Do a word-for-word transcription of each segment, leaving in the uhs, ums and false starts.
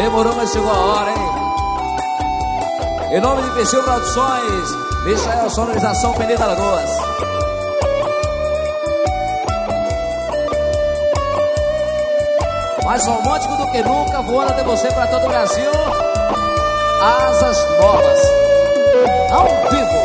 Demorou, mas chegou a hora, hein? Em nome de Peixinho Produções, Michael Sonorização, Peneda Lagoas. Mais romântico do que nunca, voando até você para todo o Brasil. Asas Novas, ao vivo.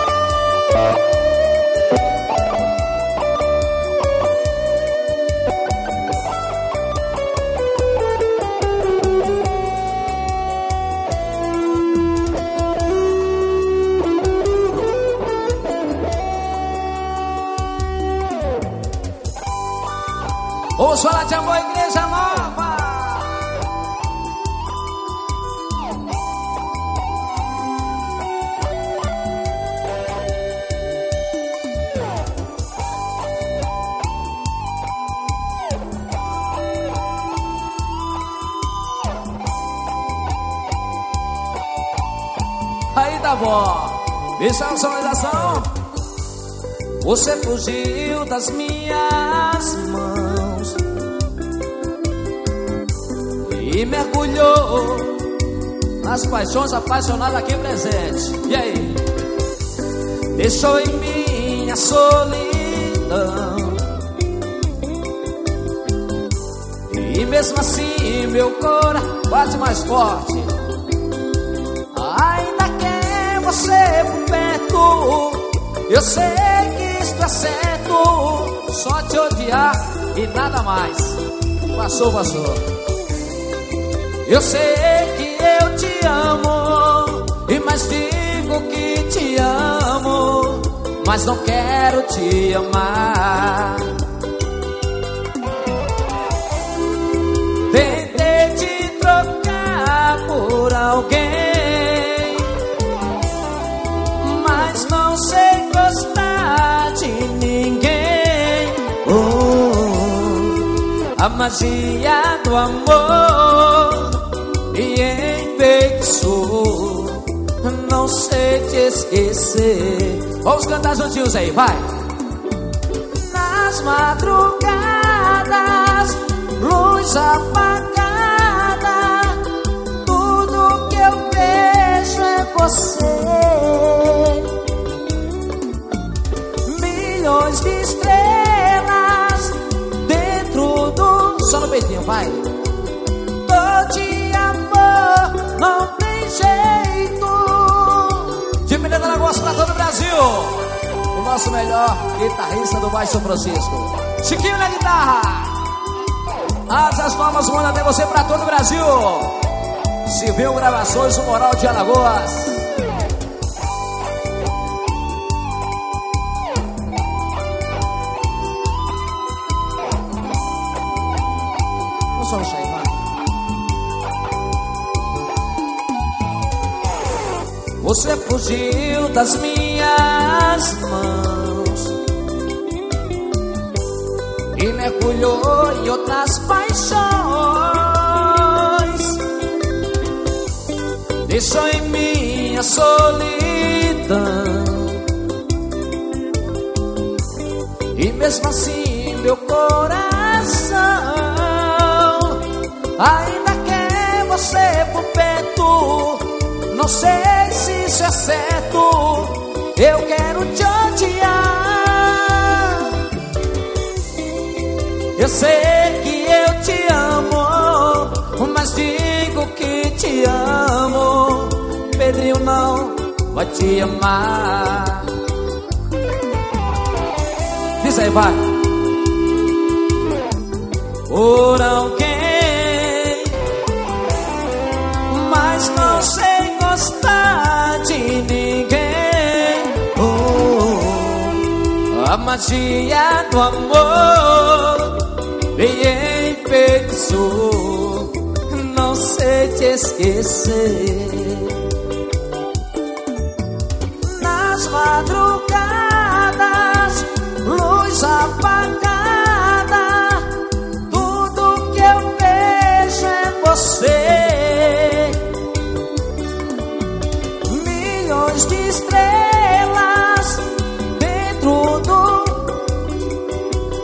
Vamos falar de amor, Igreja Nova. Aí tá bom. Isso é uma sonorização. Você fugiu das minhas mãos e mergulhou nas paixões apaixonadas aqui presente. E aí? Deixou em mim a solidão, e mesmo assim meu coração bate mais forte. Ainda quer você por perto, eu sei que isto é certo. Só te odiar e nada mais. Passou, passou. Eu sei que eu te amo, e mais digo que te amo, mas não quero te amar. Tentei te trocar por alguém, mas não sei gostar de ninguém. Oh, a magia do amor e enfeitiçou, não sei te esquecer. Vamos cantar juntinhos aí, vai. Nas madrugadas, luz apagada, tudo que eu vejo é você. Milhões de estrelas dentro do... Só no peitinho, vai. Não tem jeito. De Peneda Lagoas pra todo o Brasil, o nosso melhor guitarrista do Baixo Francisco, Chiquinho na guitarra. Asas Novas voando até você pra todo o Brasil. Civil Gravações, o Moral de Alagoas. Não só isso aí, vai. Você fugiu das minhas mãos e mergulhou em outras paixões. Deixou em mim a solidão, e mesmo assim meu coração ainda quer você por perto. Não sei se isso é certo, eu quero te odiar. Eu sei que eu te amo, mas digo que te amo. Pedrinho não vai te amar. Diz aí, vai. Por alguém, mas não sei gostar de ninguém. Oh, a magia do amor me enfeitiçou, não sei te esquecer. Nas madrugadas, luz apagada, tudo que eu vejo é você. Milhões de estrelas dentro do...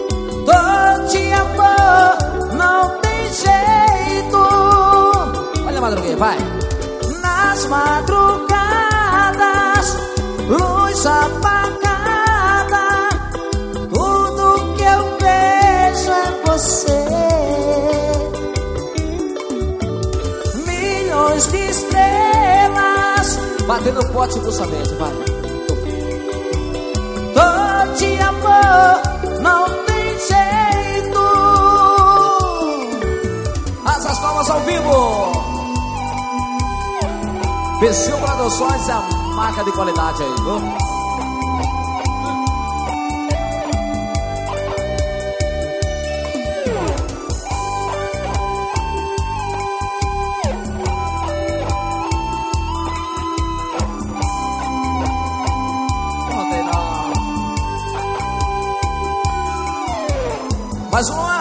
Tô de amor, não tem jeito. Olha madruguei, vai. Nas madrugadas, luz apagada, tudo que eu vejo é você. Milhões de estrelas batendo pote impulsamente, vai. Tô de amor, não tem jeito. As palmas ao vivo. Peixinho Produções é a marca de qualidade aí, viu? Não tem não. Mais uma.